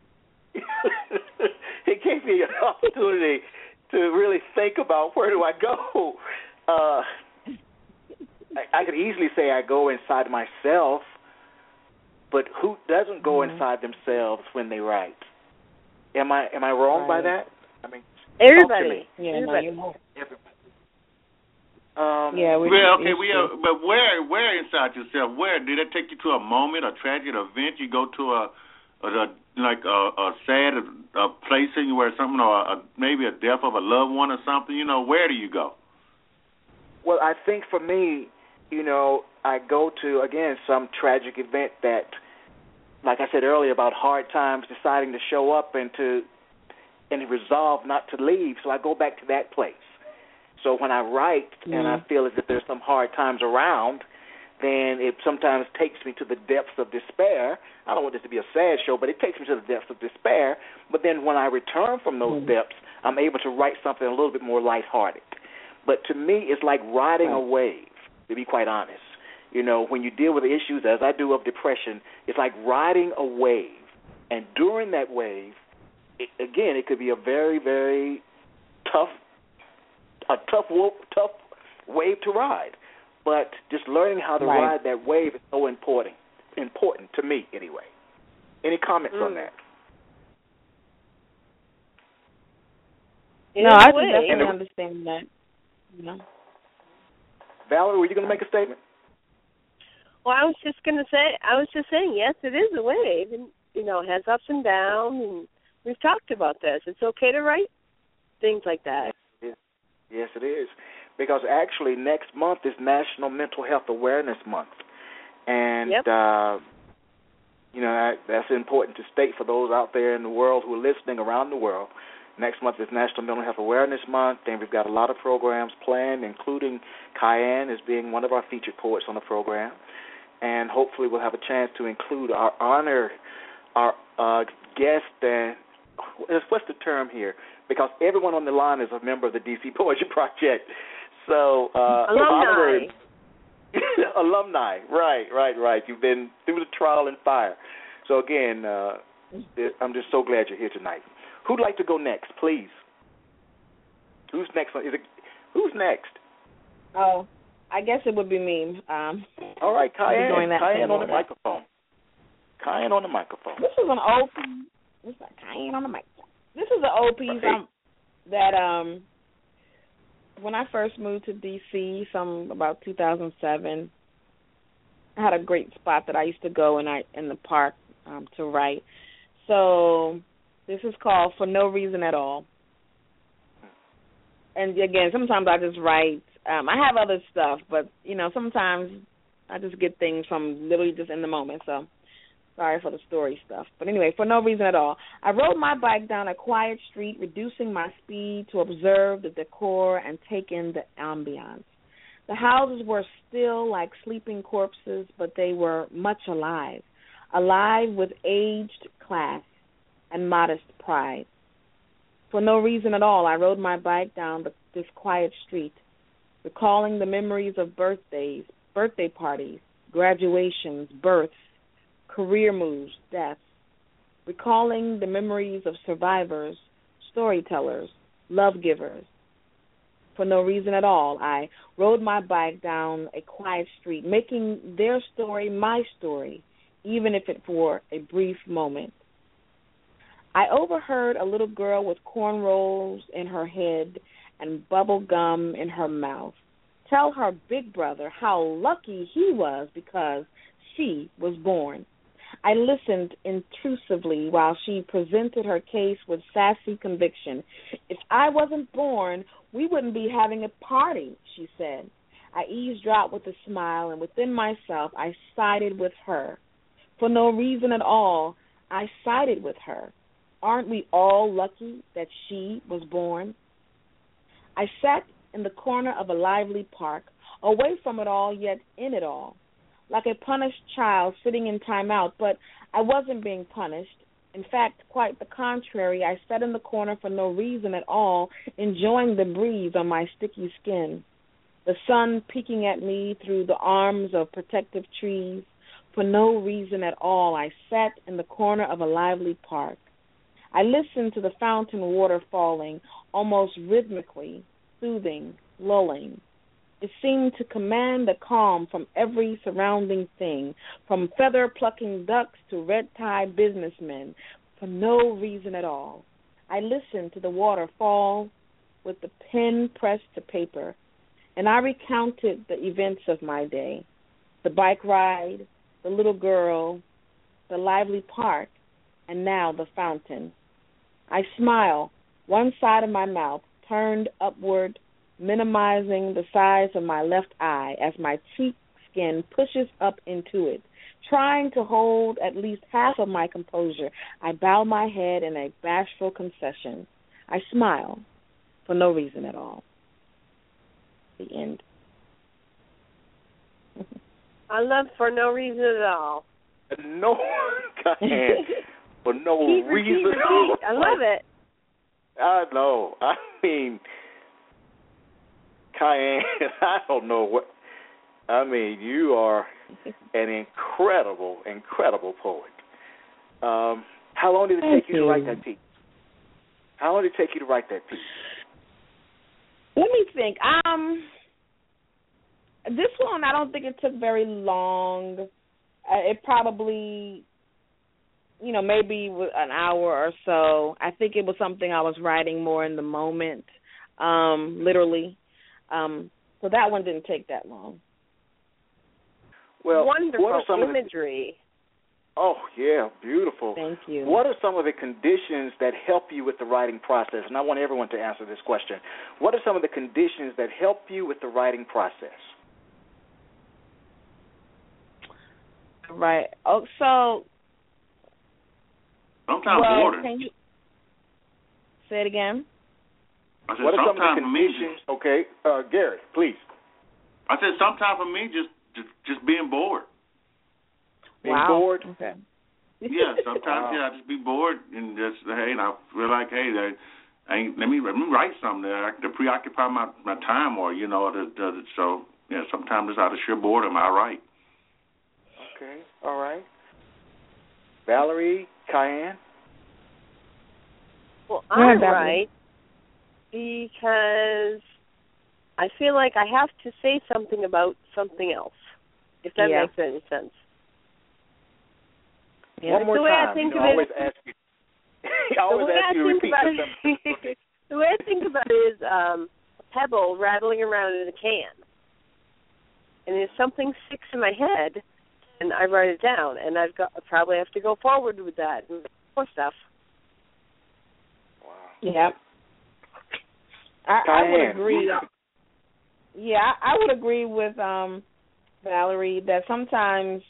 It gave me an opportunity to really think about where do I go. Uh, I, I could easily say I go inside myself, but who doesn't go mm-hmm. inside themselves when they write? Am I am I wrong right. by that? I mean, everybody. Yeah, everybody. No, everybody. Um, yeah, we, well, okay, we are, but where, where inside yourself? Where did it take you to a moment, a tragic event? You go to a, a, a like a, a sad a, a place in where something, or a, maybe a death of a loved one or something. You know, where do you go? Well, I think for me, you know, I go to again some tragic event that, like I said earlier, about hard times, deciding to show up and to and resolve not to leave. So I go back to that place. So when I write mm-hmm. and I feel as if there's some hard times around, then it sometimes takes me to the depths of despair. I don't want this to be a sad show, but it takes me to the depths of despair. But then when I return from those mm-hmm. depths, I'm able to write something a little bit more lighthearted. But to me, it's like riding a wave, to be quite honest. You know, when you deal with issues, as I do, of depression, it's like riding a wave. And during that wave, it, again, it could be a very, very tough a tough tough wave to ride. But just learning how to right. ride that wave is so important, important to me anyway. Any comments mm. on that? No, I can definitely understand that. You know. Valerie, were you going to make a statement? Well, I was just going to say, I was just saying, yes, it is a wave, and you know, it has ups and downs, and we've talked about this. It's okay to write things like that. Yes, yes it is. Because actually next month is National Mental Health Awareness Month. And, yep. uh, you know, that's important to state for those out there in the world who are listening around the world. Next month is National Mental Health Awareness Month, and we've got a lot of programs planned, including Cayenne as being one of our featured poets on the program. And hopefully we'll have a chance to include our honor, our uh, guest, and what's the term here? Because everyone on the line is a member of the D C Poetry Project. So, uh, alumni. alumni, right, right, right. You've been through the trial and fire. So, again, uh, I'm just so glad you're here tonight. Who'd like to go next, please? Who's next? Is it, who's next? Oh, I guess it would be me. Um, All right, Cayenne. Cayenne on the order. microphone. Cayenne on the microphone. This is an old piece. This is Cayenne on the microphone. This is an old piece okay. um, that um, when I first moved to D C, some about two thousand seven, I had a great spot that I used to go in I in the park um, to write. So this is called For No Reason at All. And again, sometimes I just write. Um, I have other stuff, but you know, sometimes I just get things from literally just in the moment. So sorry for the story stuff. But anyway, for no reason at all. I rode my bike down a quiet street, reducing my speed to observe the decor and take in the ambiance. The houses were still like sleeping corpses, but they were much alive, alive with aged class and modest pride. For no reason at all, I rode my bike down the, this quiet street, recalling the memories of birthdays, birthday parties, graduations, births, career moves, deaths, recalling the memories of survivors, storytellers, love givers. For no reason at all, I rode my bike down a quiet street, making their story my story, even if it were a brief moment. I overheard a little girl with cornrows in her head and bubble gum in her mouth tell her big brother how lucky he was because she was born. I listened intrusively while she presented her case with sassy conviction. If I wasn't born, we wouldn't be having a party, she said. I eavesdropped with a smile, and within myself I sided with her. For no reason at all, I sided with her. Aren't we all lucky that she was born? I sat in the corner of a lively park, away from it all, yet in it all, like a punished child sitting in timeout, but I wasn't being punished. In fact, quite the contrary, I sat in the corner for no reason at all, enjoying the breeze on my sticky skin. the sun peeking at me through the arms of protective trees. For no reason at all, I sat in the corner of a lively park. I listened to the fountain water falling, almost rhythmically, soothing, lulling. It seemed to command the calm from every surrounding thing, from feather-plucking ducks to red-tie businessmen, for no reason at all. I listened to the water fall with the pen pressed to paper, and I recounted the events of my day, the bike ride, the little girl, the lively park, and now the fountain. I smile, one side of my mouth turned upward, minimizing the size of my left eye as my cheek skin pushes up into it. Trying to hold at least half of my composure, I bow my head in a bashful concession. I smile for no reason at all. The end. I love for no reason at all. No, Cayenne, for no Repeat, reason. repeat, repeat. I love it. I know. I mean, Cayenne, I don't know what. I mean, you are an incredible, incredible poet. Um, how long did it Thank take you, you to write that piece? How long did it take you to write that piece? Let me think. Um, this one, I don't think it took very long. Uh, it probably, you know, maybe an hour or so. I think it was something I was writing more in the moment, um, literally. Um, so that one didn't take that long. Well, wonderful what are some imagery. Of the, oh, yeah, beautiful. Thank you. What are some of the conditions that help you with the writing process? And I want everyone to answer this question. What are some of the conditions that help you with the writing process? Right. Oh, so. Sometimes well, boredom. Can you say it again? I said What are some of the sometimes for me, conditions? Okay, uh, Gary, please. I said sometimes for me, just just, just being bored. Being wow. bored? Okay. Yeah, sometimes Wow. yeah, I just be bored and just hey, and I feel like hey, that ain't let me let me write something there to preoccupy my, my time or you know to, to, so yeah, sometimes it's out of sheer boredom I write. Okay, all right. Valerie, Cayenne? Well, Go I ahead, Valerie. write because I feel like I have to say something about something else, if that Yeah. makes any sense. Yeah. One more the way time. I think you know, of I it, always ask you. I the always way ask I you to think repeat about yourself. it, the way I think about it is um, a pebble rattling around in a can, and if something sticks in my head, and I write it down, and I've got I probably have to go forward with that and more stuff. Wow. Yeah. I, I would agree. Yeah, I, I would agree with um, Valerie that sometimes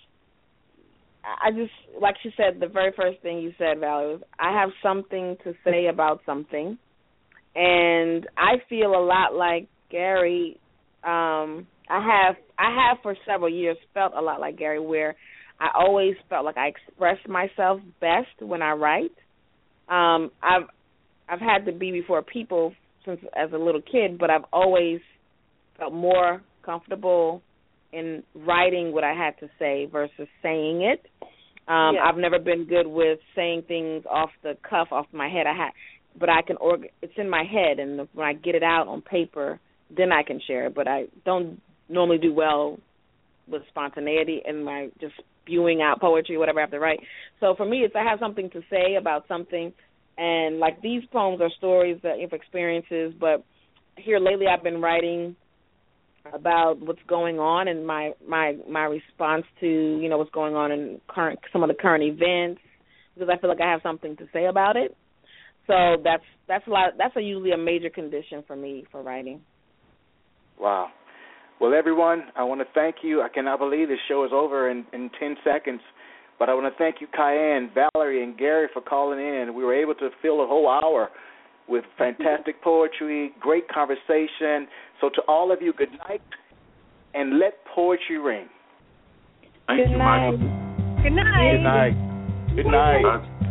I just, like she said, the very first thing you said, Valerie, was I have something to say about something, and I feel a lot like Gary. Um, I have, I have for several years felt a lot like Gary, where I always felt like I express myself best when I write. Um, I've, I've had to be before people since as a little kid, but I've always felt more comfortable in writing what I had to say versus saying it. Um, Yeah. I've never been good with saying things off the cuff, off my head. I ha- but I can org- it's in my head, and when I get it out on paper, then I can share it. But I don't normally do well with spontaneity and my just spewing out poetry, whatever I have to write. So for me, it's I have something to say about something, and like these poems are stories that of experiences. But here lately, I've been writing about what's going on and my my my response to you know what's going on in current some of the current events, because I feel like I have something to say about it. So that's that's a lot. That's a, usually a major condition for me for writing. Wow. Well, everyone, I want to thank you. I cannot believe this show is over in, in ten seconds, but I want to thank you, Cayenne, Valerie, and Gary for calling in. We were able to fill a whole hour with fantastic poetry, great conversation. So to all of you, good night, and let poetry ring. Thank Good you, night. Michael. Good night. Good night. Good night. Uh,